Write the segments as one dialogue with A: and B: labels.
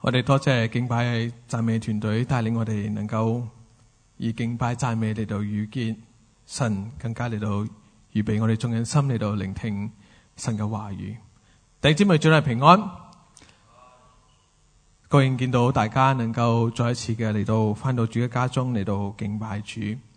A: 我哋多謝敬拜讚美團隊帶領我哋能夠以敬拜讚美嚟到遇見神，更加嚟到預備我哋眾人心嚟到聆聽神嘅話語。弟兄姊妹，主內平安，高興見到大家能夠再一次嘅嚟到返到主嘅家中嚟到敬拜主，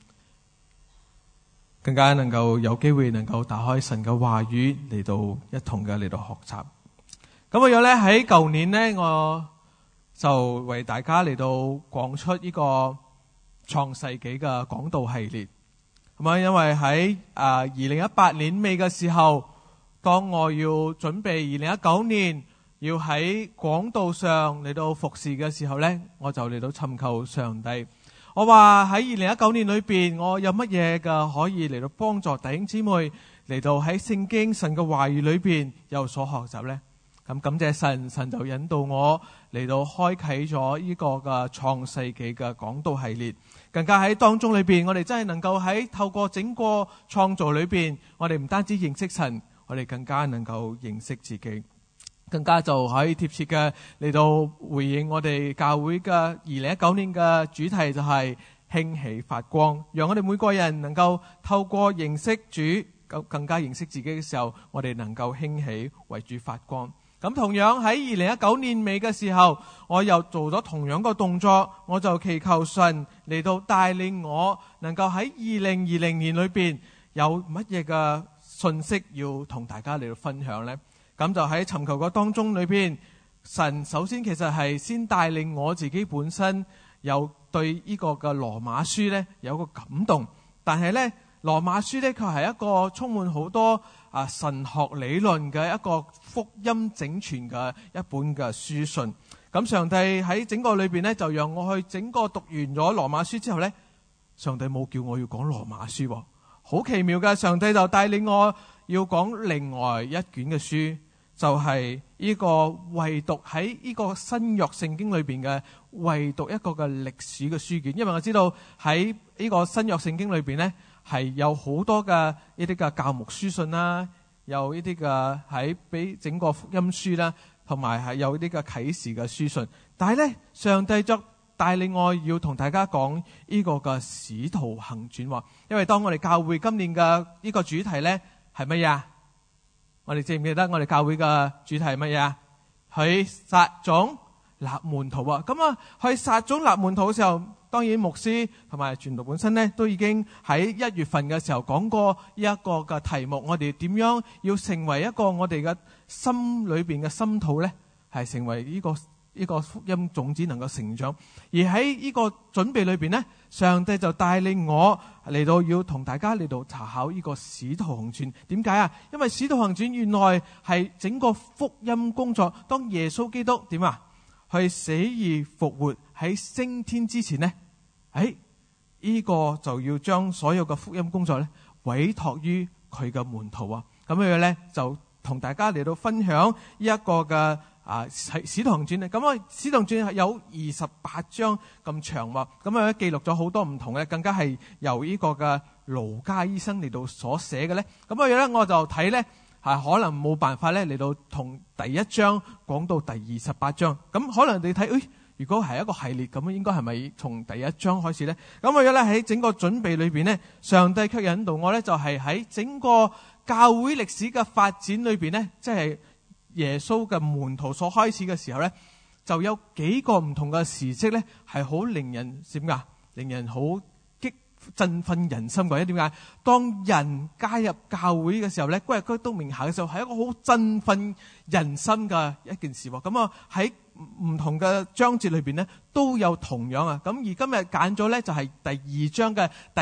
A: 更加能夠有機會能夠打開神嘅話語嚟到一同嘅嚟到學習。咁我有咧喺舊年呢，我就為大家嚟到講出呢個創世紀嘅講道系列，咁啊，因為喺2018年尾嘅時候，當我要準備2019年要喺講道上嚟到服侍嘅時候呢，我就嚟到尋求上帝。我話喺2019年裏邊，我有乜嘢嘅可以嚟到幫助弟兄姊妹嚟到喺聖經神嘅話語裏邊有所學習呢？咁感謝神，神就引導我嚟到開啟咗呢個嘅創世紀嘅講道系列，更加喺當中裏邊，我哋真係能夠喺透過整個創造裏邊，我哋唔單止認識神，我哋更加能夠認識自己，更加就可以貼切嘅嚟到回應我哋教會嘅2019年嘅主題，就係興起發光，讓我哋每個人能夠透過認識主，更加認識自己嘅時候，我哋能夠興起為主發光。咁同樣喺2019年尾嘅時候，我又做咗同樣個動作，我就祈求神嚟到帶領我，能夠喺2020年裏邊有乜嘢嘅信息要同大家嚟到分享呢？咁就喺尋求個當中裏邊，神首先其實係先帶領我自己本身有對呢個嘅羅馬書呢有個感動，但係呢，羅馬書呢，佢係一個充滿好多神學理論嘅一個福音整全嘅一本嘅書信。咁上帝喺整個裏邊呢，就讓我去整個讀完咗羅馬書之後呢，上帝冇叫我要講羅馬書喎，好奇妙嘅，上帝就帶領我要講另外一卷嘅書，就係呢個唯獨喺呢個新約聖經裏邊嘅唯獨一個嘅歷史嘅書卷。因為我知道喺呢個新約聖經裏邊呢，係有好多嘅呢啲嘅教牧書信啦，有呢啲嘅喺俾整個福音書啦，同埋係有呢啲嘅啟示嘅書信。但係呢，上帝就帶領我要同大家講呢個嘅使徒行傳喎。因為當我哋教會今年嘅呢個主題呢係乜嘢？我哋記唔記得我哋教會嘅主題係乜嘢？去撒種立門徒啊！咁啊，去撒種立門徒嘅時候，當然牧師同埋傳道本身呢，都已經喺1月份嘅時候講過呢一個嘅題目，我哋點樣要成為一個我哋嘅心裏邊嘅心土呢？係成為呢個福音種子能夠成長。而喺呢個準備裏邊呢，上帝就帶領我嚟到要同大家嚟到查考呢個使徒行傳。點解啊？因為使徒行傳原來係整個福音工作，當耶穌基督點啊？去死而復活喺升天之前呢，呢個就要將所有嘅福音工作呢委託於佢嘅門徒啊。咁樣呢，就同大家嚟到分享呢一個嘅使徒行傳咧。咁啊，使徒行傳有28章咁長喎。咁啊，記錄咗好多唔同嘅，更加係由呢個嘅盧家醫生嚟到所寫嘅呢。咁樣呢，我就睇呢。可能冇辦法咧嚟到同第1章講到第28章，咁可能你睇，如果係一個系列咁，應該係咪從第1章開始呢？咁我咧喺整個準備裏邊呢，上帝卻引導我呢，就係喺整個教會歷史嘅發展裏邊呢，即係耶穌嘅門徒所開始嘅時候呢，就有幾個唔同嘅時跡呢，係好令人點㗎？令人好振奮人心嘅。點解？當人加入教會嘅時候咧，歸入基督名下嘅時候，係一個好振奮人心嘅一件事。咁啊，喺唔同嘅章節裏邊呢，都有同樣啊。咁而今日揀咗呢，就係第2章嘅第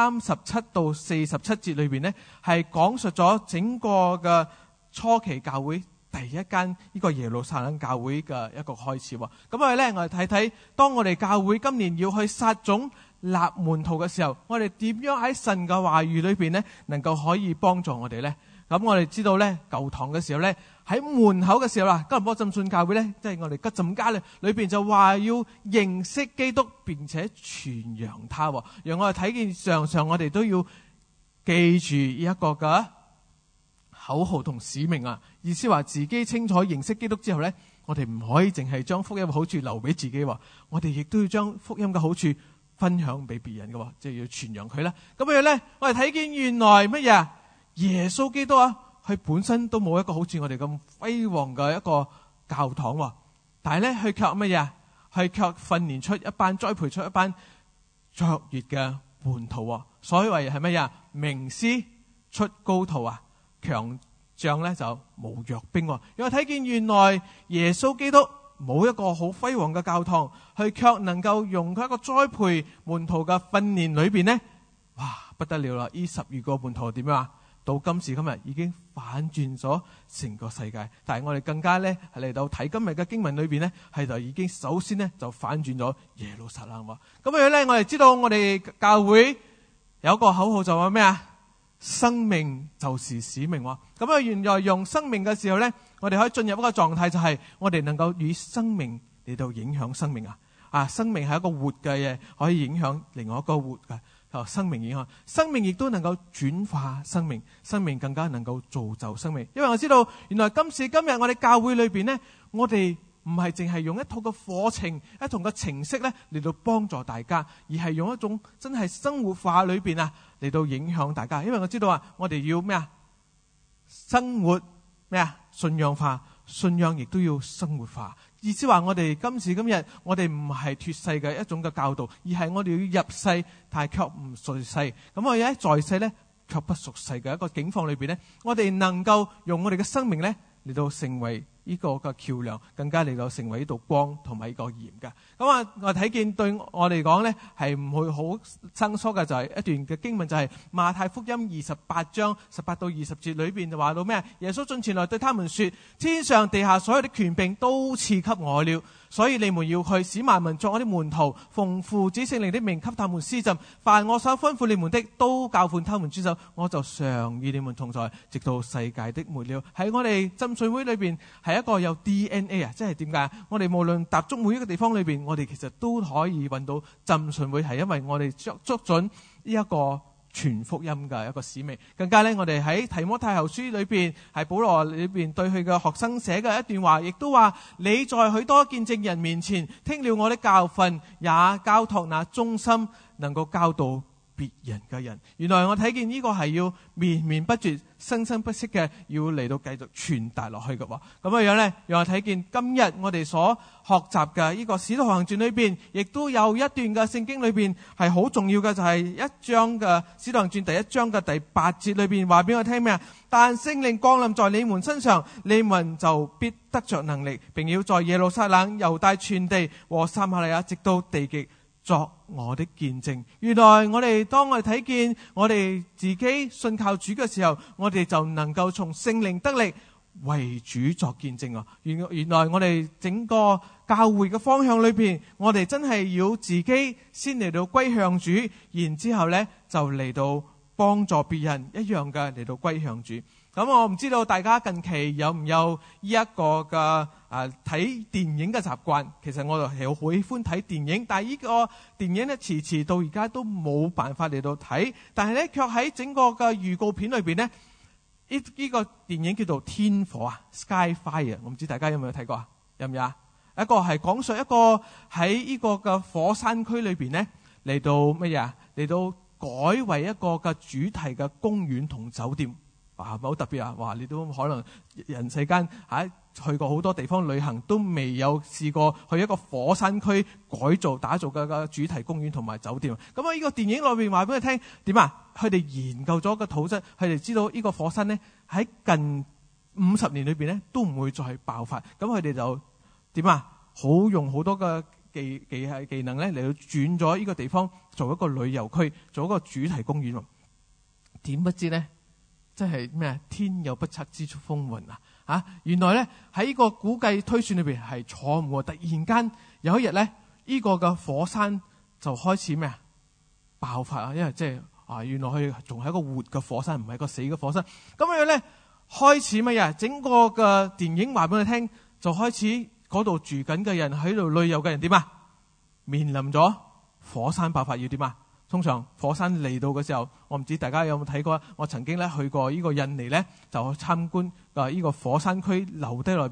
A: 37到47節裏邊呢，係講述咗整個嘅初期教會第一間呢個耶路撒冷教會嘅一個開始。咁我哋呢，我哋睇睇，當我哋教會今年要去撒種立門徒嘅時候，我哋點樣喺神嘅話語裏邊呢，能夠可以幫助我哋呢？咁我哋知道呢，舊堂嘅時候呢，喺門口嘅時候啦，吉隆坡浸信教會呢，即係我哋吉浸家呢裏邊就話要認識基督，並且傳揚他。讓我哋睇見常常我哋都要記住呢一個嘅口號同使命啊。意思話自己清楚認識基督之後呢， 我哋唔可以淨係將福音嘅好處留俾自己，我哋亦都要將福音嘅好處分享俾別人嘅，即係要傳揚佢啦。咁樣咧，我哋睇見原來乜嘢？耶穌基督啊，佢本身都冇一個好似我哋咁輝煌嘅一個教堂，但係咧，佢卻乜嘢？佢卻訓練出一班，栽培出一班卓越嘅門徒。所謂係乜嘢？名師出高徒啊，強將咧就無弱兵。因為睇見原來耶穌基督冇一個好輝煌嘅教堂，佢卻能夠用佢一個栽培門徒嘅訓練裏邊呢，哇，不得了啦！呢12個門徒點樣啊？到今時今日已經反轉咗成個世界。但係我哋更加咧係嚟到睇今日嘅經文裏邊呢，係就已經首先呢就反轉咗耶路撒冷。咁樣咧，我哋知道我哋教會有一個口號就話咩啊？生命就是使命。咁啊，原來用生命嘅時候呢，我哋可以進入一個狀態，就係我哋能夠以生命嚟到影響生命啊！生命係一個活嘅嘢，可以影響另外一個活嘅。生命影響，生命亦都能夠轉化生命，生命更加能夠造就生命。因為我知道，原來今時今日我哋教會裏邊呢，我哋唔係淨係用一套嘅課程、一套嘅程式咧嚟到幫助大家，而係用一種真係生活化裏邊啊嚟到影響大家。因為我知道啊，我哋要咩啊？生活咩啊？信仰化，信仰亦都要生活化。意思話我哋今時今日，我哋唔係脫世嘅一種嘅教導，而係我哋要入世，但係卻唔屬世。咁我哋喺在世咧，卻不屬世嘅一個境況裏邊咧，我哋能夠用我哋嘅生命咧嚟到成為呢個嘅橋梁，更加嚟到成為呢道光同埋呢個鹽嘅。咁啊，我睇見對我嚟講咧係唔會好生疏嘅，就係一段嘅經文，就係馬太福音28章18到20節裏邊就話到咩？耶穌進前來對他們說：天上地下所有的權柄都賜給我了，所以你們要去，使萬民作我的門徒，奉父子聖靈的名給他們施浸，凡我所吩咐你們的，都教訓他們遵守，我就常與你們同在，直到世界的末了。喺我哋浸信會裏邊係一個有 DNA 啊，即係點解？我哋無論踏足每一個地方裏邊，我哋其實都可以揾到浸信會，係因為我哋捉準呢一個傳福音嘅一個使命。更加呢，我哋喺提摩太後書裏邊，係保羅裏邊對佢嘅學生寫嘅一段話，亦都話：你在許多見證人面前聽了我的教訓，也交託那忠心能夠教導別人嘅人。原來我睇見呢個係要綿綿不絕、生生不息嘅，要嚟到繼續傳達落去嘅。咁樣呢，讓我睇見今日我哋所學習嘅呢個使徒行傳裏邊，亦都有一段嘅聖經裏邊係好重要嘅，就係一章嘅使徒行傳第1章嘅第8節裏邊話俾我聽咩啊？但聖靈降臨在你們身上，你們就必得着能力，並要在耶路撒冷、猶大全地和撒瑪利亞直到地極作我的見證。原來當我哋睇見我哋自己信靠主嘅時候，我哋就能夠從聖靈得力為主作見證。原來我哋整個教會嘅方向裏邊，我哋真係要自己先嚟到歸向主，然之後呢就嚟到幫助別人一樣嘅嚟到歸向主。咁我唔知道大家近期有唔有呢一個嘅睇電影嘅習慣？其實我就係好喜歡睇電影，但係呢個電影呢，遲到而家都冇辦法嚟到睇。但係呢，卻喺整個嘅預告片裏邊呢，呢個電影叫做《天火》啊 ，Skyfire。我唔知大家有冇睇過啊？有唔有啊？一個係講述一個喺呢個嘅火山區裏邊呢，嚟到乜嘢啊？嚟到改為一個嘅主題嘅公園同酒店。哇，好特別啊！哇，你都可能人世間去過好多地方旅行，都未有試過去一個火山區改造打造嘅主題公園同埋酒店。咁啊，呢個電影裏面話俾佢聽點啊？佢哋研究咗個土質，佢哋知道呢個火山呢喺近50年裏邊呢都唔會再爆發。咁佢哋就點啊？好用好多嘅技能呢嚟到轉咗呢個地方做一個旅遊區，做一個主題公園。點不知呢？即係咩？天有不測之風雲啊！原來咧喺呢個估計推算裏邊係錯誤。突然間有一日咧，呢個嘅火山就開始咩啊？爆發啊！因為即係原來佢仲係一個活嘅火山，唔係一個死嘅火山。咁樣咧開始乜嘢？整個嘅電影話俾你聽，就開始嗰度住緊嘅人，喺度旅遊嘅人點啊？面臨咗火山爆發要點啊？通常火山嚟到嘅時候，我唔知大家有冇睇過。我曾經咧去過呢個印尼咧，就去參觀呢個火山區留低內邊。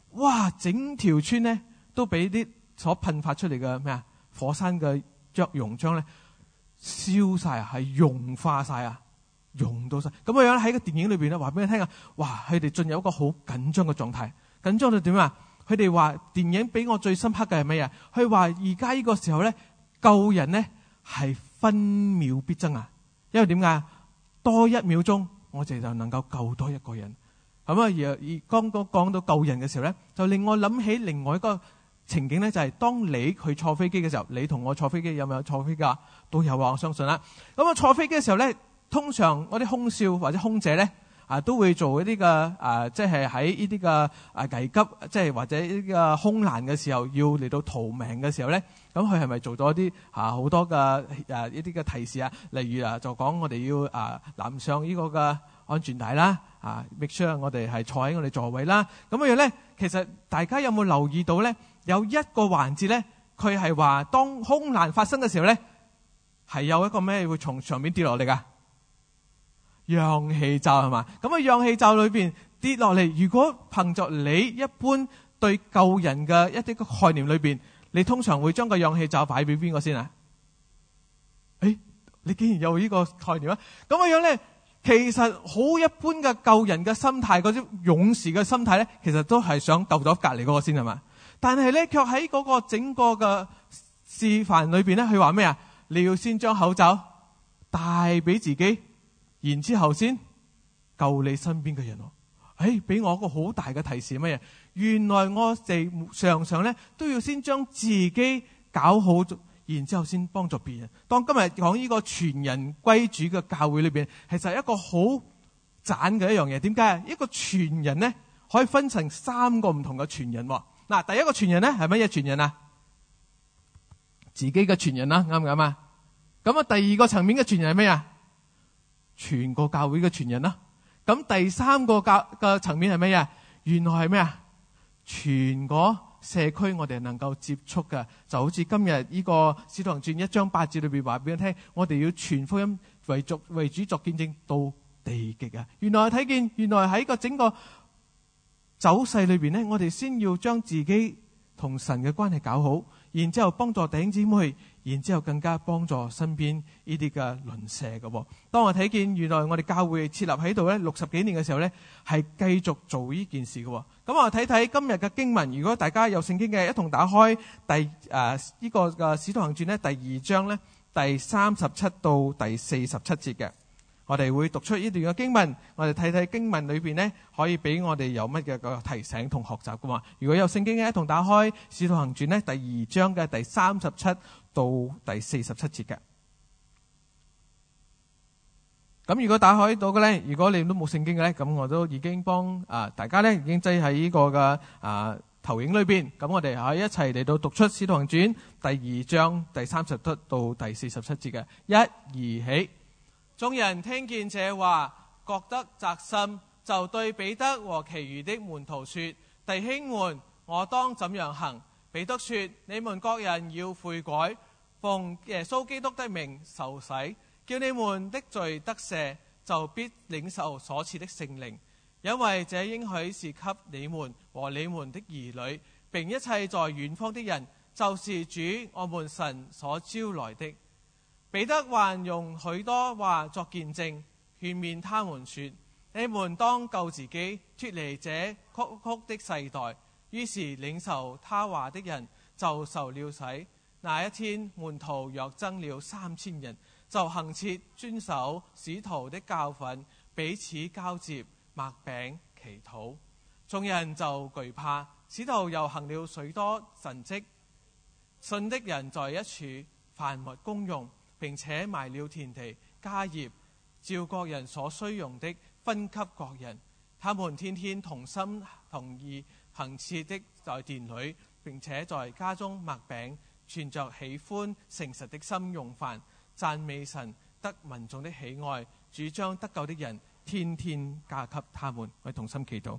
A: 哇！整條村咧都俾啲所噴發出嚟嘅咩啊火山嘅熔漿咧燒晒啊，係融化晒啊，融到晒。咁樣喺個電影裏邊咧話俾你聽啊，哇！佢哋進入一個好緊張嘅狀態，緊張到點啊？佢哋話電影俾我最深刻嘅係咩啊？佢話而家呢個時候咧救人咧係分秒必爭啊，因為點解？多1秒鐘我哋就能夠救多一個人。咁啊而剛剛講到救人嘅時候咧，就令我諗起另外一個情景咧，就係當你去坐飛機嘅時候，你同我坐飛機有冇坐飛機啊？都有啊，我相信啦。咁啊坐飛機嘅時候咧，通常嗰啲空少或者空姐咧都會做一啲嘅即係喺呢啲嘅危急，即係或者呢個空難嘅時候要嚟到逃命嘅時候咧，咁佢係咪做咗一啲好多嘅一啲嘅提示啊？例如就講我哋要攬上呢個嘅安全帶啦，make sure 我哋係坐喺我哋座位啦。咁樣咧，其實大家有冇留意到咧？有一個環節咧，佢係話當空難發生嘅時候咧，係有一個咩會從上面跌落嚟噶？氧氣罩係嘛？咁啊，氧氣罩裏邊跌落嚟，如果憑着你一般對救人嘅一啲嘅概念裏邊，你通常會將個氧氣罩擺俾邊個先啊？你竟然有呢個概念啊？咁樣咧，其實好一般嘅救人嘅心態，嗰啲勇士嘅心態咧，其實都係想救咗隔籬嗰個先係嘛？但係咧，卻喺嗰個整個嘅示範裏邊咧，佢話咩啊？你要先將口罩帶俾自己，然之後先救你身邊嘅人。俾我一個好大嘅提示乜嘢？原來我哋常常咧都要先將自己搞好，然之後先幫助別人。當今日講呢個全人歸主嘅教會裏邊，其實係一個好盞嘅一樣嘢。點解？一個全人咧可以分成3個唔同嘅全人。嗱，第一個全人咧係乜嘢全人啊？自己嘅全人啦，啱唔啱啊？咁啊，第二個層面嘅全人係咩啊？全個教會嘅全人啦。咁第3個嘅層面係咩啊？原來係咩啊？全個社區我哋能夠接觸嘅，就好似今日呢個《使徒行傳》1章8節裏邊話俾我聽，我哋要傳福音為主作見證到地極啊！原來睇見，原來喺個整個走勢裏邊呢，我哋先要將自己同神嘅關係搞好，然之後幫助弟兄姊妹，然之後更加幫助身邊呢啲嘅鄰舍嘅。當我睇見原來我哋教會設立喺度咧60幾年嘅時候咧，係繼續做呢件事嘅。咁我睇睇今日嘅經文，如果大家有聖經嘅，一同打開呢個嘅使徒行傳咧第2章咧第37到第47節嘅。我哋會讀出呢段嘅經文，我哋睇睇經文裏邊呢，可以俾我哋有乜嘅個提醒同學習噶嘛？如果有聖經嘅，一同打開《使徒行傳》呢第2章嘅第37到第47節嘅。咁如果打開到嘅呢，如果你都冇聖經嘅呢，咁我都已經幫大家呢已經擠喺呢個嘅投影裏邊。咁我哋可以一齊嚟到讀出《使徒行傳》第2章第37到第47節嘅。1、2起。眾人聽見這話，覺得扎心，就對彼得和其餘的門徒說：弟兄們，我當怎樣行？彼得說：你們各人要悔改，奉耶穌基督的名受洗，叫你們的罪得赦，就必領受所賜的聖靈。因為這應許是給你們和你們的兒女，並一切在遠方的人，就是主我們神所招來的。彼得還用許多話作見證，勸勉他們說：你們當救自己，脫離這曲曲的世代。於是領受他話的人就受了洗。那一天，門徒約增了3000人，就恆切遵守使徒的教訓，彼此交接，擘餅祈禱。眾人就懼怕。使徒又行了許多神蹟，信的人在一處，凡物公用，並且賣了田地家業，照各人所需用的分給各人。他們天天同心同意，恆切的在殿裏，並且在家中擘餅，存着喜歡誠實的心用飯，讚美神，得民眾的喜愛。主將得救的人天天加給他們。我哋同心祈禱。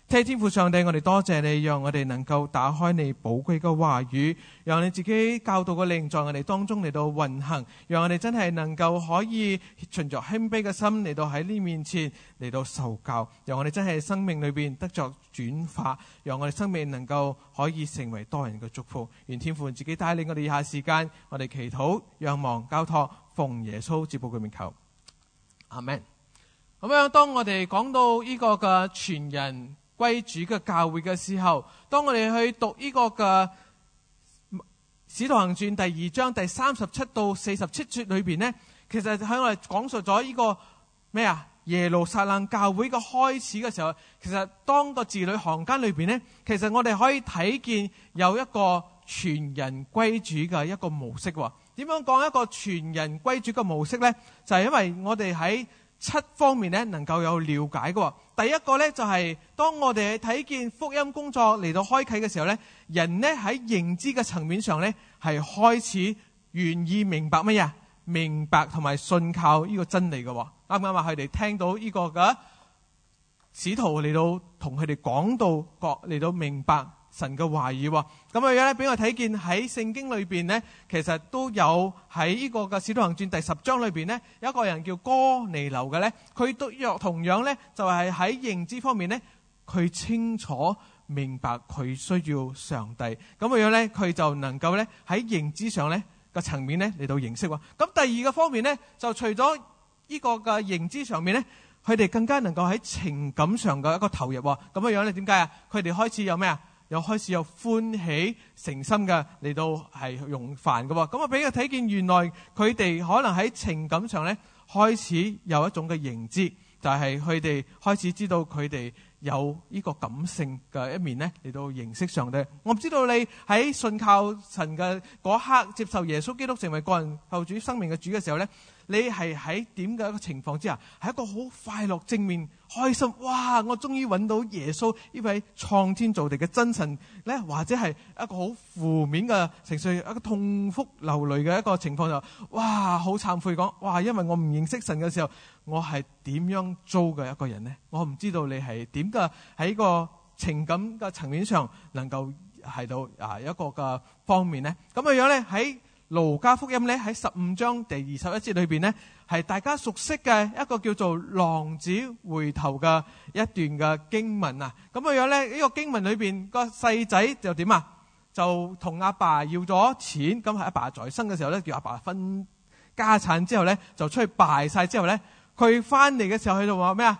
A: 天父上帝，我哋多謝你，讓我哋能夠打開你寶貴嘅話語，讓你自己教導嘅靈在我哋當中嚟到運行，讓我哋真係能夠可以循着謙卑嘅心嚟到喺呢面前嚟到受教，讓我哋真係生命裏邊得着轉化，讓我哋生命能夠可以成為多人嘅祝福。願天父自己帶領我哋以下時間，我哋祈禱、仰望、交託，奉耶穌之寶貴名求，阿們。咁樣，當我哋講到呢個嘅全人歸主嘅教會嘅時候，當我哋去讀呢個嘅使徒行傳第2章第37到47節裏邊呢，其實喺我哋講述咗呢個咩啊耶路撒冷教會嘅開始嘅時候，其實當個字裏行間裏邊呢，其實我哋可以睇見有一個全人歸主嘅一個模式。點樣講一個全人歸主嘅模式呢？就係因為我哋喺7方面咧能夠有了解嘅。第一個咧就係當我哋睇見福音工作嚟到開啟嘅時候咧，人咧喺認知嘅層面上咧係開始願意明白乜嘢？明白同埋信靠呢個真理嘅。啱唔啱啊？佢哋聽到呢個嘅使徒嚟到同佢哋講到嚟到明白神嘅話語，咁嘅樣咧，俾我睇見喺聖經裏邊呢，其實都有喺呢個嘅使徒行傳第10章裏邊呢，有一個人叫哥尼流嘅呢，佢都同樣呢，就係喺認知方面呢，佢清楚明白佢需要上帝，咁嘅樣呢，佢就能夠呢，喺認知上呢個層面呢嚟到認識。咁第二個方面呢，就除咗呢個嘅認知上面呢，佢哋更加能夠喺情感上嘅一個投入。咁嘅樣呢，點解啊？佢哋開始有咩啊？又開始有歡喜誠心嘅嚟到係用飯嘅。咁我俾佢睇見，原來佢哋可能喺情感上咧開始有一種嘅認知，就係佢哋開始知道佢哋有呢個感性嘅一面咧嚟到認識上帝。我唔知道你喺信靠神嘅嗰刻，接受耶穌基督成為個人救主生命嘅主嘅時候咧，你係喺點嘅一個情況之下，係一個好快樂、正面、開心，哇！我終於揾到耶穌呢位創天造地嘅真神咧，或者係一個好負面嘅情緒，一個痛哭流淚嘅一個情況就，哇！好懺悔講，哇！因為我唔認識神嘅時候，我係點樣糟嘅一個人呢？我唔知道你係點嘅喺個情感嘅層面上能夠係到一個嘅方面呢？咁嘅樣咧喺路加福音咧喺15章第21節裏邊呢，係大家熟悉嘅一個叫做浪子回頭嘅一段嘅經文啊。咁嘅樣咧，呢個經文裏邊個細仔就點啊？就同阿爸要咗錢，咁係阿爸在生嘅時候咧，叫阿爸分家產之後咧，就出去敗晒之後咧，佢翻嚟嘅時候佢就話咩啊？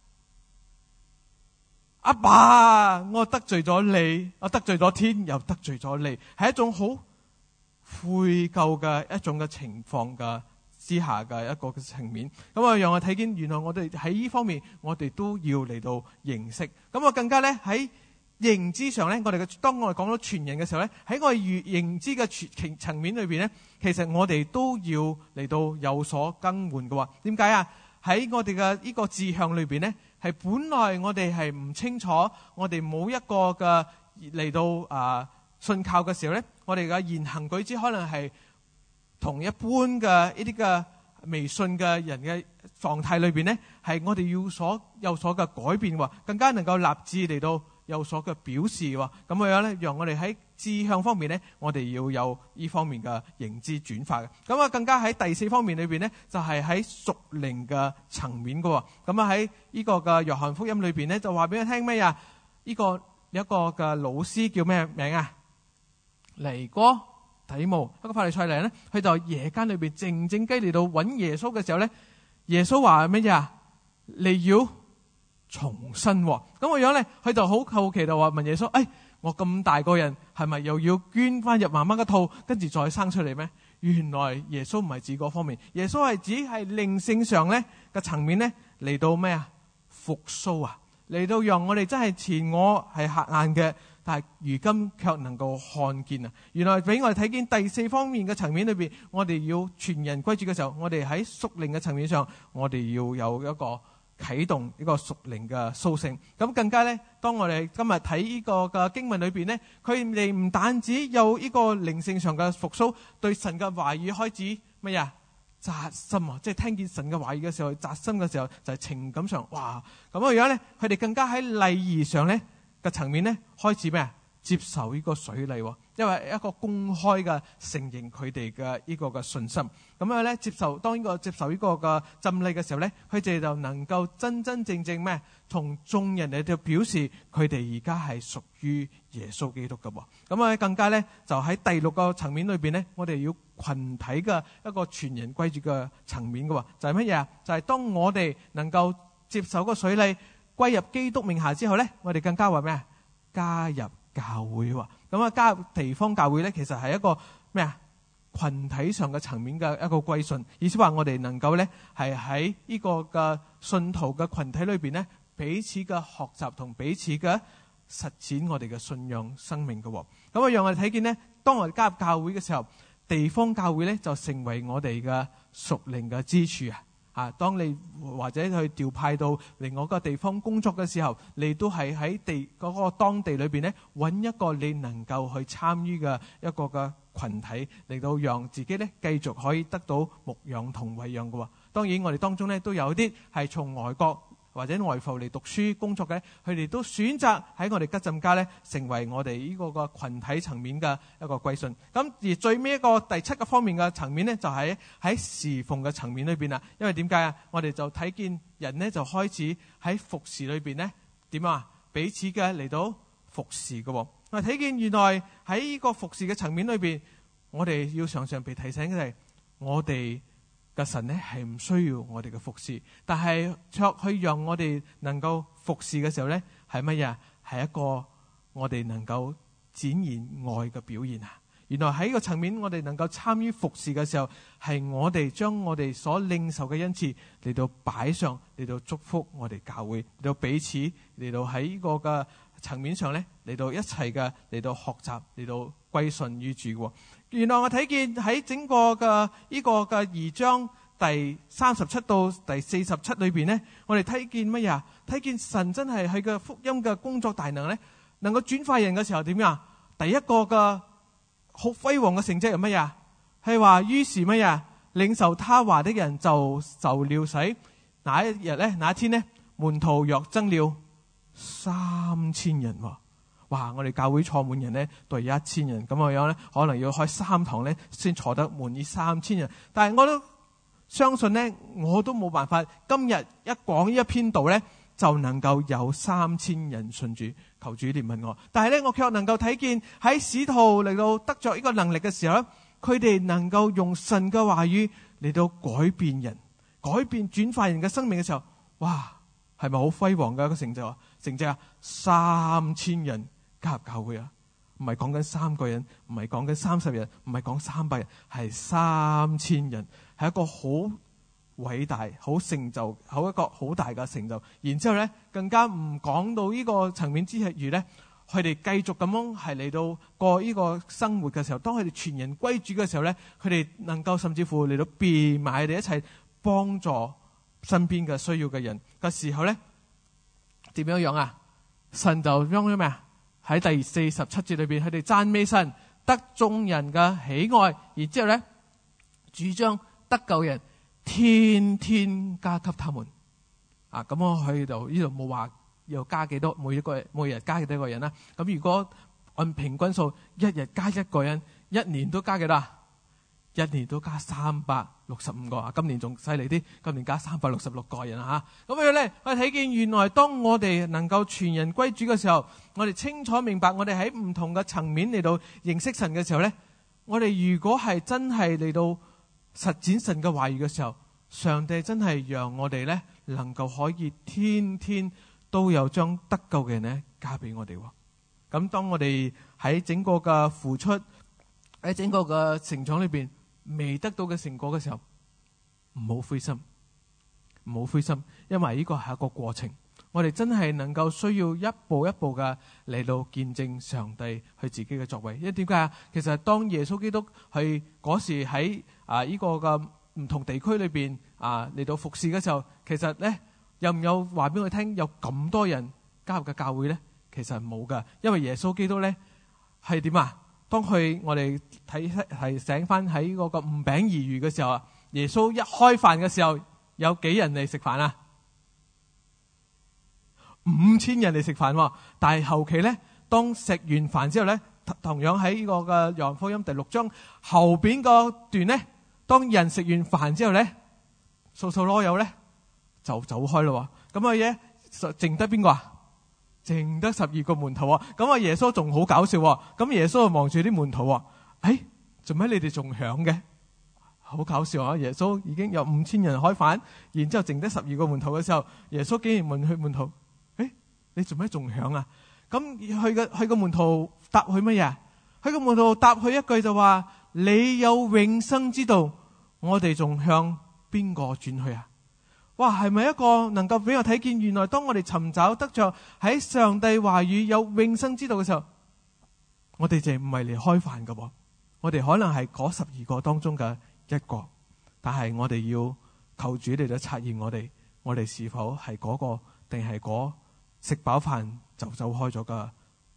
A: 阿爸，我得罪咗你，我得罪咗天，又得罪咗你，係一種好悔疚嘅一種嘅情況嘅之下嘅一個嘅層面。咁啊，讓我睇見原來我哋喺呢方面，我哋都要嚟到認識。咁啊，更加咧喺認知上咧，當我哋講到全人嘅時候咧，喺我哋認知嘅層面裏邊咧，其實我哋都要嚟到有所更換嘅。點解啊？喺我哋嘅呢個志向裏邊咧，係本來我哋係唔清楚，我哋冇一個嘅嚟到信靠嘅時候咧，我哋嘅言行舉止可能係同一般嘅呢啲嘅未信嘅人嘅狀態裏邊咧，係我哋有所嘅改變，更加能夠立志嚟到有所嘅表示。咁樣咧，讓我哋喺志向方面咧，我哋要有呢方面嘅認知轉化嘅。咁啊，更加喺第4方面裏邊咧，就係喺屬靈嘅層面嘅。咁啊，喺呢個嘅約翰福音裏邊咧，就話俾佢聽咩啊？呢個有一個嘅老師叫咩名啊？尼哥底母，一個法利賽人咧，佢就夜間裏邊靜靜雞嚟到揾耶穌嘅時候咧，耶穌話乜嘢啊？你要重生。咁個樣咧，佢就好好奇就話問耶穌：我咁大個人，係咪又要捐翻入媽媽嘅肚，跟住再生出嚟咩？原來耶穌唔係指嗰方面，耶穌係指係靈性上咧嘅層面咧嚟到咩啊？復甦啊，嚟到讓我哋真係前我係瞎眼嘅，但係如今卻能夠看見啊！原來俾我哋睇見第4方面嘅層面裏邊，我哋要全人歸主嘅時候，我哋喺屬靈嘅層面上，我哋要有一個啟動呢個屬靈嘅甦醒。咁更加咧，當我哋今日睇呢個嘅經文裏邊咧，佢哋唔單止有呢個靈性上嘅復甦，對神嘅話語開始乜嘢扎心啊！即係聽見神嘅話語嘅時候，扎心嘅時候，就係情感上哇咁樣咧，佢哋更加喺禮儀上咧嘅層面咧開始咩啊？接受呢個水禮，因為一個公開嘅承認佢哋嘅呢個嘅信心。咁樣咧接受當呢個接受呢個嘅浸禮嘅時候咧，佢哋就能夠真真正正咩同眾人嚟到表示佢哋而家係屬於耶穌基督嘅。咁啊更加咧就喺第6個層面裏邊咧，我哋要群體嘅一個全人歸主嘅層面嘅，就係乜嘢啊？就係當我哋能夠接受個水禮歸入基督名下之後咧，我哋更加話咩啊？加入教會喎，咁啊加入地方教會咧，其實係一個咩啊？群體上嘅層面嘅一個歸信，意思話我哋能夠咧係喺呢個嘅信徒嘅群體裏邊咧，彼此嘅學習同彼此嘅實踐我哋嘅信仰生命嘅。咁啊，讓我哋睇見呢，當我哋加入教會嘅時候，地方教會咧就成為我哋嘅屬靈嘅支柱啊！當你或者去調派到另外一個地方工作嘅時候，你都係喺地嗰個當地裏邊咧，揾一個你能夠去參與嘅一個嘅群體，嚟到讓自己咧繼續可以得到牧養同餵養嘅。當然，我哋當中咧都有啲係從外國或者外埠嚟讀書工作嘅，佢哋都選擇喺我哋吉浸家咧，成為我哋呢個個群體層面嘅一個歸信。咁而最尾一個第7個方面嘅層面咧，就係喺侍奉嘅層面裏邊啦。因為點解啊？我哋就睇見人咧就開始喺服侍裏邊咧點啊？彼此嘅嚟到服侍嘅。我睇見原來喺呢個服侍嘅層面裏邊，我哋要常常被提醒嘅係我哋嘅神咧係唔需要我哋嘅服侍，但係卻去讓我哋能夠服侍嘅時候咧，係乜嘢？係一個我哋能夠展現愛嘅表現啊！原來喺呢個層面，我哋能夠參與服侍嘅時候，係我哋將我哋所領受嘅恩賜嚟到擺上，嚟到祝福我哋教會，嚟到彼此嚟到喺呢個嘅層面上咧，嚟到一齊嘅嚟到學習，嚟到歸順於主嘅。原來我睇見喺整個嘅呢個嘅2章第37到第47裏邊呢，我哋睇見乜嘢？睇見神真係佢嘅福音嘅工作大能咧，能夠轉化人嘅時候點樣？第一個嘅好輝煌嘅成績係乜嘢？係話於是乜嘢？領受他話的人就受了洗。那一日咧，那一天呢，門徒約增了3000人。哇！我哋教會坐滿人呢，都係1000人咁嘅樣咧，可能要開3堂咧先坐得滿呢3000人。但係我都相信呢，我都冇辦法今日一講呢一篇道咧，就能夠有3000人信主，求主憐憫我。但係咧，我卻能夠睇見喺使徒嚟到得着呢個能力嘅時候咧，佢哋能夠用神嘅話語嚟到改變人、改變轉化人嘅生命嘅時候，哇！係咪好輝煌嘅一個成就啊？成績啊！3000人加入教會啊，唔係講緊3個人，唔係講緊30人，唔係講300人，係3000人，係一個好偉大、好成就、一個好大嘅成就。然之後咧，更加唔講到呢個層面之餘咧，佢哋繼續咁樣係嚟到過呢個生活嘅時候，當佢哋全人歸主嘅時候咧，佢哋能夠甚至乎嚟到變埋佢哋一齊幫助身邊嘅需要嘅人嘅時候咧，點樣啊？神就將咗咩啊？喺第47節裏邊，佢哋讚美神，得眾人嘅喜愛，然之後咧，主張得救人天天加給他們。咁我去到呢度冇話要加幾多，每日加幾多個人啦。咁如果按平均數，一日加1個人，一年都加幾多啊？一年都加365個。今年仲犀利啲，今年加366個人吓。咁樣咧，我哋睇見原來當我哋能夠全人歸主嘅時候，我哋清楚明白，我哋喺唔同嘅層面嚟到認識神嘅時候咧，我哋如果係真係嚟到實踐神嘅話語嘅時候，上帝真係讓我哋咧能夠可以天天都有將得救嘅人咧加俾我哋。咁當我哋喺整個嘅付出，喺整個嘅成長裏邊未得到嘅成果嘅時候，唔好灰心，唔好灰心，因為呢個係一個過程。我哋真係能夠需要一步一步嘅嚟到見證上帝佢自己嘅作為。因為點解啊？其實當耶穌基督去嗰時喺呢個嘅唔同地區裏邊嚟到服侍嘅時候，其實咧有唔有話俾我聽有咁多人加入嘅教會咧？其實冇噶，因為耶穌基督咧係點啊？當我哋提醒翻喺嗰個五餅二魚嘅時候啊， 耶穌一開飯嘅時候，有幾人嚟食飯啊？5000人嚟食飯。但係後期咧，當食完飯之後咧，同樣喺呢個嘅約翰福音第6章後邊個段咧，當人食完飯之後咧，掃掃囉柚咧就走開咯。咁嘅嘢剩得邊個啊？剩得12個門徒。咁啊，耶穌仲好搞笑。咁耶穌就望住啲門徒，做咩你哋仲響嘅？好搞笑啊！耶穌已經有5000人開飯，然之後剩得12個門徒嘅時候，耶穌竟然問佢門徒：你做咩仲響啊？咁佢個門徒答佢乜嘢？佢個門徒答佢一句就話：你有永生之道，我哋仲向邊個轉去啊？哇，係咪一個能夠俾我睇見，原來當我哋尋找得着喺上帝話語有永生之道嘅時候，我哋就唔係嚟開飯㗎，我哋可能係嗰12個當中嘅一個，但係我哋要求主嚟到察驗我哋是否係嗰個，定係嗰食飽飯就走開咗嘅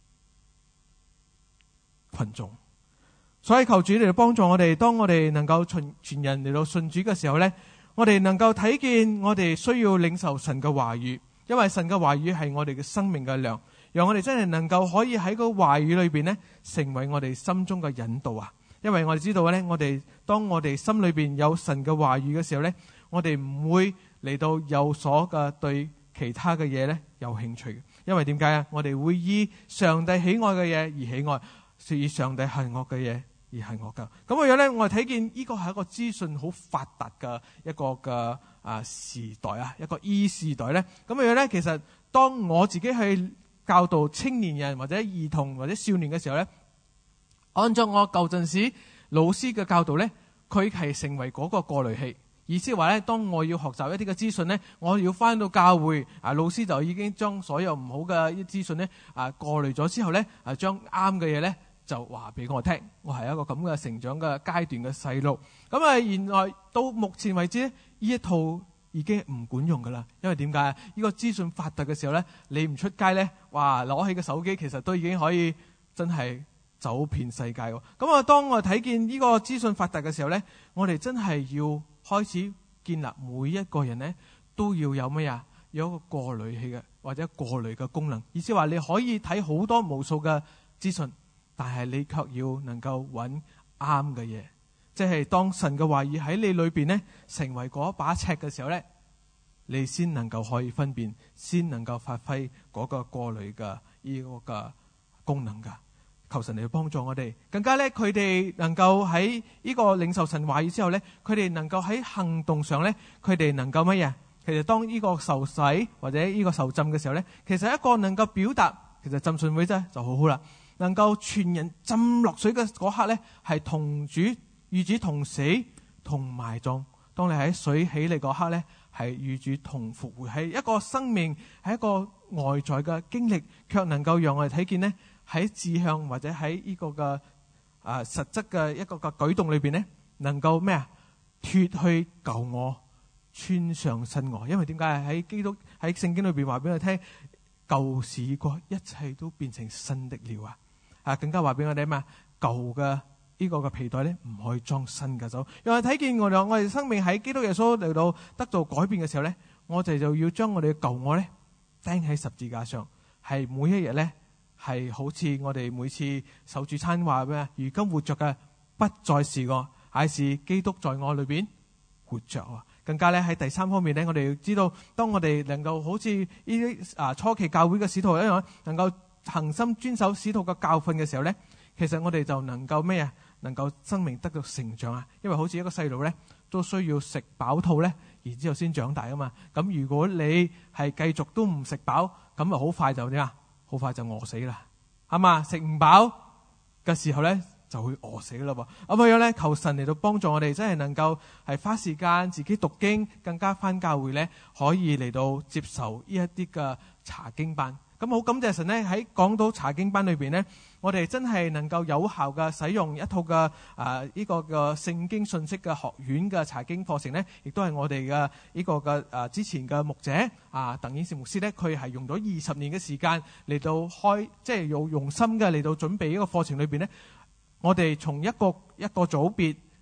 A: 群眾。所以求主嚟到幫助我哋，當我哋能夠全人嚟到信主嘅時候呢，我哋能夠睇見我哋需要領受神嘅話語，因為神嘅話語係我哋嘅生命嘅糧，讓我哋真係能夠可以喺個話語裏邊呢，成為我哋心中嘅引導啊！因為我哋知道呢，當我哋心裏邊有神嘅話語嘅時候呢，我哋唔會嚟到有所嘅對其他嘅嘢呢有興趣嘅。因為點解啊？我哋會以上帝喜愛嘅嘢而喜愛，以上帝恨惡嘅嘢而恨惡噶。咁嘅樣呢，我哋睇見呢個係一個資訊好發達嘅一個嘅時代啊，一個時代呢。咁嘅樣呢，其實當我自己去教導青年人或者兒童或者少年嘅時候呢，按照我舊陣時老師嘅教導呢，佢係成為嗰個過濾器。意思話呢，當我要學習一啲嘅資訊呢，我要翻到教會老師就已經將所有唔好嘅一啲資訊呢過濾咗之後呢，將啱嘅嘢呢就話俾我聽。我係一個咁嘅成長嘅階段嘅細路。咁原來到目前為止呢，呢一套已經唔管用噶啦。因為點解啊？呢個資訊發達嘅時候呢，你唔出街呢，哇，攞起個手機其實都已經可以真係走遍世界喎。咁當我睇見呢個資訊發達嘅時候呢，我哋真係要開始建立每一個人呢都要有咩啊？有一個過濾器嘅或者過濾嘅功能。意思話你可以睇好多無數嘅資訊，但係你卻要能夠揾啱嘅嘢。即係當神嘅話語喺你裏邊呢成為嗰把尺嘅時候呢，你先能夠可以分辨，先能夠發揮嗰個過濾嘅呢個嘅功能噶。求神嚟幫助我哋，更加咧佢哋能夠喺呢個領受神話語之後咧，佢哋能夠喺行動上咧，佢哋能夠乜嘢？其實當呢個受洗或者呢個受浸嘅時候咧，其實一個能夠表達，其實浸信會啫就好好啦。能夠全人浸落水嘅嗰刻咧，係同主與主同死同埋葬。當你喺水起嚟嗰刻咧，係與主同復活，係一個生命，係一個外在嘅經歷，卻能夠讓我哋睇見呢。喺志向或者喺呢個嘅實質嘅一個嘅舉動裏邊呢，能夠咩啊？脫去舊我，穿上新我。因為點解喺基督喺聖經裏邊話俾我聽，舊事過，一切都變成新的了啊！更加話俾我哋嘛，舊嘅呢個嘅皮袋呢，唔可以裝新嘅走。讓我睇見我哋生命喺基督耶穌嚟到得到改變嘅時候呢，我哋就要將我哋嘅舊我呢釘喺十字架上，係每一日呢。係好似我哋每次守主餐話咩？如今活着嘅不再是我，乃是基督在我裏邊活着啊！更加咧喺第三方面咧，我哋要知道，當我哋能夠好似呢啲初期教會嘅使徒一樣，能夠恆心遵守使徒嘅教訓嘅時候咧，其實我哋就能夠咩啊？能夠生命得到成長啊！因為好似一個細路咧，都需要食飽肚咧，然之後先長大啊嘛。咁如果你係繼續都唔食飽，咁啊好快就點啊？好快就餓死啦，係嘛？食唔飽嘅時候呢，就會餓死啦噃。咁樣呢，求神嚟到幫助我哋，真係能夠係花時間自己讀經，更加返教會呢，可以嚟到接受呢一啲嘅查經班。咁好感謝神呢，喺講到查經班裏邊呢，我哋真係能夠有效嘅使用一套嘅呢個嘅聖經信息嘅學院嘅查經課程呢，亦都係我哋嘅呢個嘅之前嘅牧者鄧英善牧師呢，佢係用咗20年嘅時間嚟到開，即係用心嘅嚟到準備呢個課程裏邊呢，我哋從一個組別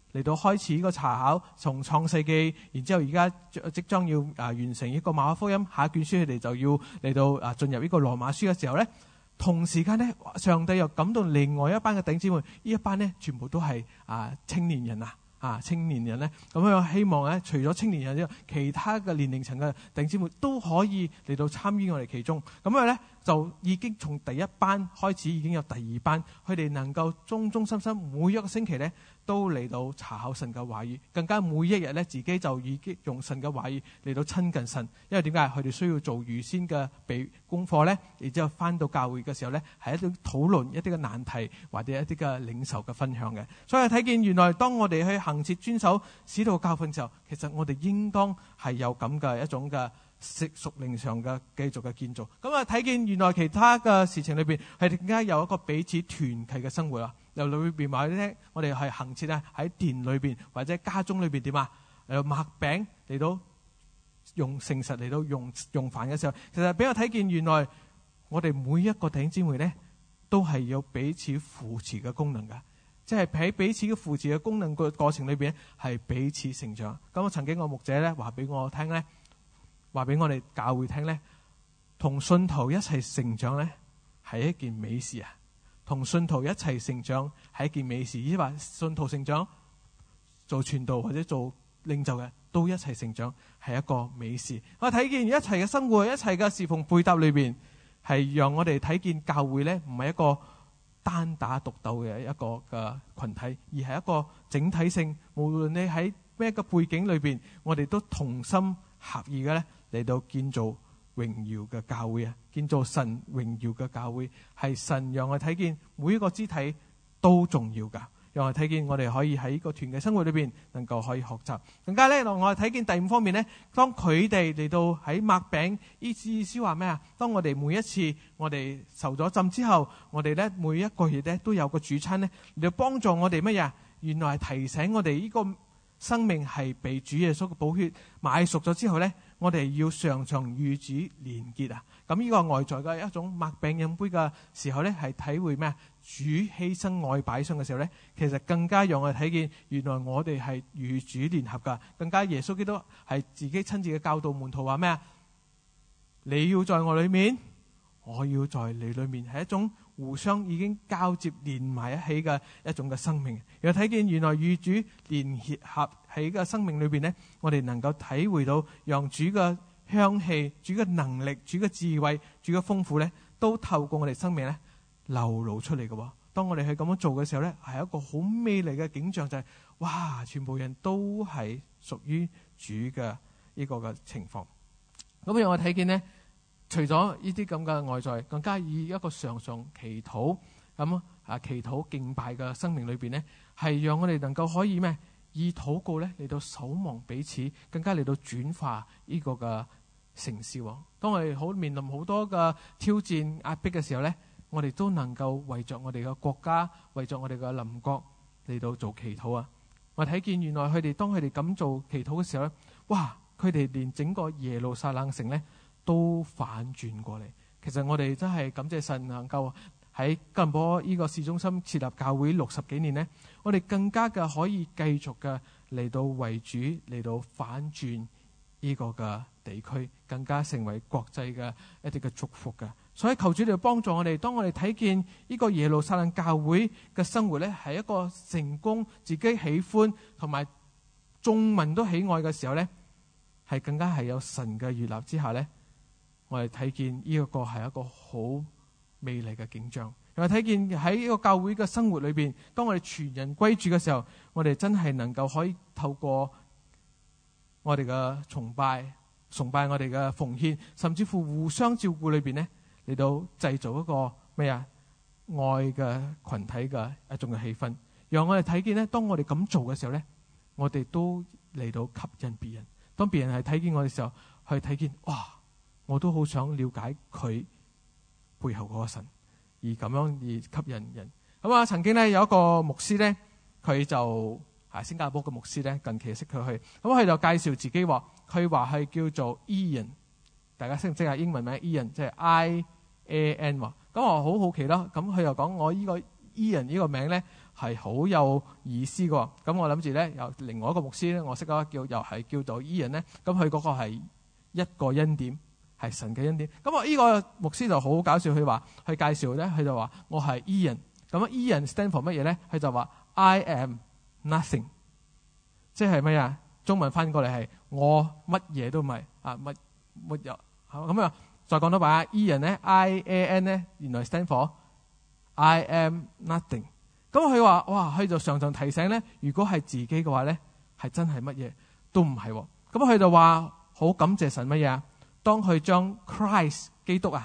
A: 嚟到開始呢個查考，從創世記，然之後而家即將要完成呢個馬可福音下一卷書，佢哋就要嚟到進入呢個羅馬書嘅時候咧，同時間咧，上帝又感動另外一班嘅弟兄姊妹，呢一班咧全部都係青年人青年人咧，咁樣希望咧，除咗青年人之外，其他嘅年齡層嘅弟兄姊妹都可以嚟到參與我哋其中。咁樣咧，就已經從第一班開始，已經有第二班，佢哋能夠忠忠心心每一個星期咧，都嚟到查考神嘅話語，更加每一日咧，自己就已經用神嘅話語嚟到親近神。因為點解？佢哋需要做預先嘅備功課咧，然之後翻到教會嘅時候咧，係一啲討論一啲嘅難題或者一啲嘅領受嘅分享嘅。所以睇見原來當我哋去行切遵守使徒教訓嘅時候，其實我哋應當係有咁嘅一種嘅屬靈上嘅繼續嘅建造。咁睇見原來其他嘅事情裏邊係更加有一個彼此團契嘅生活啊。由裏邊話你聽，我哋係行切咧喺殿裏邊或者家中裏邊點啊？嚟到擘餅嚟到用誠實嚟到用飯嘅時候，其實俾我睇見原來我哋每一個弟兄姊妹咧都係有彼此扶持嘅功能噶。即係喺彼此嘅扶持嘅功能個過程裏邊係彼此成長。咁我曾經個牧者咧話俾我聽咧，話俾我哋教會聽咧，同信徒一齊成長咧係一件美事啊！同信徒一齊成長係一件美事，即係話信徒成長做傳道或者做領袖嘅都一齊成長係一個美事。我睇見一齊嘅生活，一齊嘅侍奉配搭裏邊，係讓我哋睇見教會咧唔係一個單打獨鬥嘅一個嘅群體，而係一個整體性。無論你喺咩個背景裏邊，我哋都同心合意嘅咧嚟到建造榮耀嘅教會啊！建造神榮耀嘅教會，係神讓我睇見每一個肢體都重要噶，讓我睇見我哋可以喺個團嘅生活裏邊能夠可以學習。更加咧，我哋睇見第五方面咧，當佢哋嚟到喺擘餅，意思話咩啊？當我哋每一次我哋受咗浸之後，我哋咧每一個月咧都有個主餐咧嚟到幫助我哋乜嘢？原來係提醒我哋呢個生命係被主耶穌嘅寶血買贖咗之後咧，我哋要常常與主連結啊！咁呢個外在嘅一種擘餅飲杯嘅時候咧，係體會咩？主犧牲愛擺上嘅時候咧，其實更加讓我哋睇見，原來我哋係與主聯合噶。更加耶穌基督係自己親自嘅教導門徒話咩啊？你要在我裏面，我要在你裏面，係一種互相已經交接連埋一起嘅一種嘅生命。又睇見原來與主聯合喺嘅生命裏邊呢，我哋能夠體會到讓主嘅香氣、主嘅能力、主嘅智慧、主嘅豐富呢，都透過我哋生命呢流露出嚟嘅。當我哋去咁樣做嘅時候呢，係一個好美麗嘅景象，就係哇，全部人都係屬於主嘅呢個嘅情況。咁讓我睇見呢，除咗呢啲咁嘅外在，更加以一個常常祈禱咁祈禱敬拜嘅生命裏邊呢，係讓我哋能夠可以咩？以禱告咧嚟到守望彼此，更加嚟到轉化呢個嘅城市。當我哋好面臨好多嘅挑戰壓迫嘅時候咧，我哋都能夠為着我哋嘅國家，為着我哋嘅鄰國嚟到做祈禱啊！我睇見原來佢哋當佢哋咁做祈禱嘅時候咧，哇！佢哋連整個耶路撒冷城咧都反轉過嚟。其實我哋真係感謝神能夠喺吉隆坡呢個市中心設立教會60幾年呢，我哋更加嘅可以繼續嘅嚟到為主嚟到反轉呢個嘅地區，更加成為國際嘅一啲嘅祝福嘅。所以求主嚟幫助我哋，當我哋睇見呢個耶路撒冷教會嘅生活呢，係一個成功、自己喜歡同埋眾民都喜愛嘅時候呢，係更加係有神嘅悅納之下呢，我哋睇見呢個係一個好美麗嘅景象。又睇見喺呢個教會嘅生活裏邊，當我哋全人歸主嘅時候，我哋真係能夠可以透過我哋嘅崇拜我哋嘅奉獻，甚至乎互相照顧裏邊呢，嚟到製造一個咩啊愛嘅群體嘅一種嘅氣氛，讓我哋睇見呢，當我哋咁做嘅時候呢，我哋都嚟到吸引別人。當別人係睇見我哋嘅時候，去睇見哇，我都好想了解佢背後嗰個神，而咁樣而吸引人。咁曾經呢，有一個牧師呢，佢就新加坡嘅牧師呢，近期識佢去，咁佢就介紹自己話，佢話係叫做 Ian， 大家識唔識啊？英文名 Ian， 即係 IAN。咁我好好奇啦，咁佢又講我呢個 Ian 呢個名呢， 係好有意思嘅。咁我諗住咧，有另外一個牧師咧，我識嗰個又係叫做伊人咧。咁佢嗰個係一個恩典，係神嘅恩典。咁我呢個牧師就好搞笑，佢話佢介紹咧，佢就話我係伊人。咁伊人 stand for 乜嘢咧？佢就話 I am nothing， 即係乜嘢？中文翻過嚟係我乜嘢都唔係啊，乜沒有。咁啊，再講多把伊人咧 ，IAN 咧，原來 stand for I am nothing。咁佢話哇，佢就常常提醒咧，如果係自己嘅話咧，係真係乜嘢都唔係。咁佢就話好感謝神乜嘢啊？當佢將 Christ 基督啊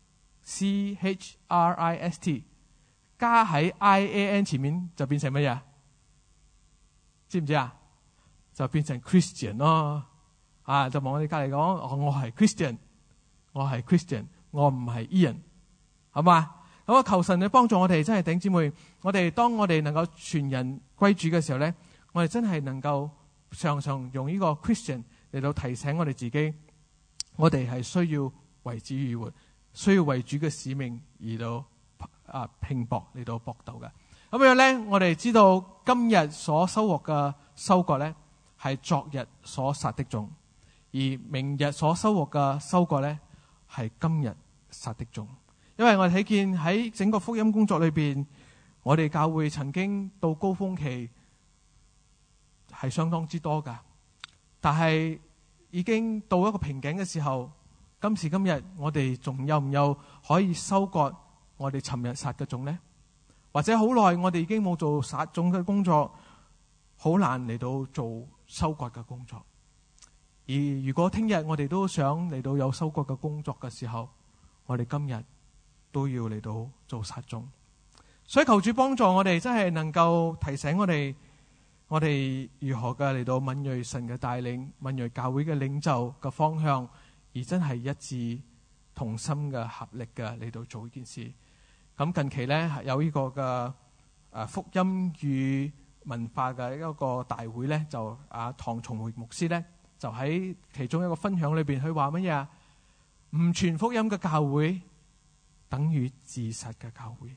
A: CHRIST 加喺 IAN 前面，就變成乜嘢？知唔知啊？就變成 Christian 咯。啊，就望我哋隔籬講，我係 Christian， 我係 Christian， 我唔係 Ian， 好嘛？咁啊，求神去幫助我哋，真係弟兄姊妹，當我哋能夠全人歸主嘅時候咧，我哋真係能夠常常用呢個 Christian 嚟到提醒我哋自己，我哋係需要為主而活，需要為主嘅使命而到拼搏嚟到搏鬥嘅。咁樣咧，我哋知道今日所收穫嘅收割咧，係昨日所撒的種，而明日所收穫嘅收割咧，係今日撒的種。因為我哋睇見喺整個福音工作裏邊，我哋教會曾經到高峰期係相當之多噶，但係已經到一個瓶頸嘅時候，今時今日我哋仲有唔有可以收割我哋尋日撒嘅種呢？或者好耐我哋已經冇做撒種嘅工作，好難嚟到做收割嘅工作。而如果聽日我哋都想嚟到有收割嘅工作嘅時候，我哋今日都要嚟到做撒種。所以求主幫助我哋，真係能夠提醒我哋如何嘅嚟到敏銳神嘅帶領，敏銳教會嘅領袖嘅方向，而真係一致同心嘅合力嘅嚟到做呢件事。咁近期呢，有呢個嘅福音與文化嘅一個大會呢，就唐崇榮牧師呢，就喺其中一個分享裏邊，佢話乜嘢啊？唔傳福音嘅教會等於自殺嘅教會，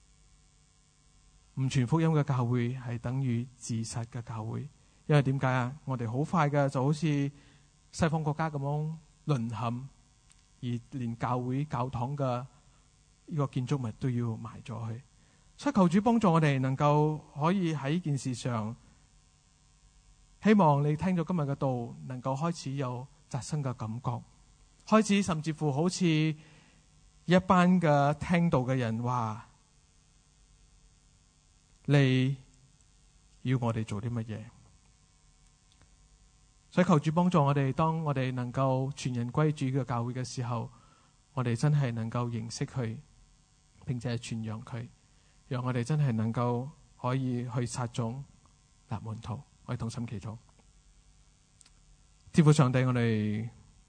A: 唔傳福音嘅教會係等於自殺嘅教會。因為點解啊？我哋好快嘅就好似西方國家咁樣淪陷，而連教會教堂嘅呢個建築物都要埋咗去。所以求主幫助我哋能夠可以喺呢件事上，希望你聽咗今日嘅道，能夠開始有扎心嘅感覺，開始甚至乎好似一班嘅聽道嘅人話，你要我哋做啲乜嘢？所以求主幫助我哋，當我哋能夠全人歸主嘅教會嘅時候，我哋真係能夠認識佢，並且係傳揚佢，讓我哋真係能夠可以去撒種立門徒。我哋同心祈禱。天父上帝，我哋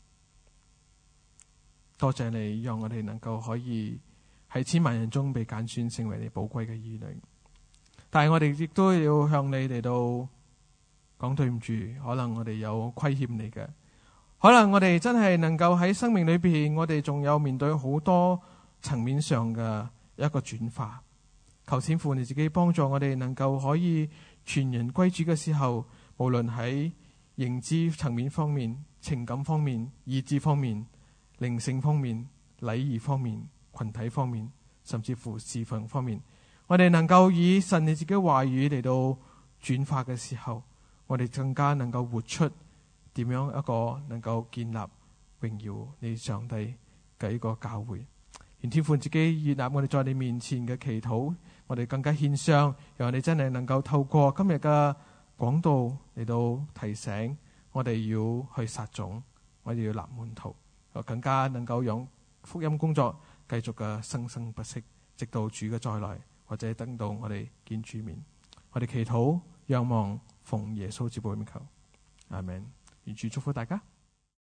A: 多謝你，讓我哋能夠可以喺千萬人中被揀選成為你寶貴嘅兒女。但係我哋亦都要向你嚟到講對唔住，可能我哋有虧欠你嘅，可能我哋真係能夠喺生命裏邊，我哋仲有面對好多層面上嘅一個轉化。求天父你自己幫助我哋，能夠可以全人歸主嘅時候，無論喺認知層面方面、情感方面、意志方面、靈性方面、禮儀方面、群體方面，甚至乎侍奉方面，我哋能夠以神你自己話語嚟到轉化嘅時候，我哋更加能夠活出點樣一個能夠建立榮耀你上帝嘅一個教會。願天父自己悅納我哋在你面前嘅祈禱，我哋更加獻上，讓我哋真係能夠透過今日嘅講道嚟到提醒我哋要去撒種，我哋要立門徒，更加能夠讓福音工作繼續嘅生生不息，直到主嘅再來，或者等到我哋見主面。我哋祈禱仰望奉耶穌之寶名求，阿們。願主祝福大家。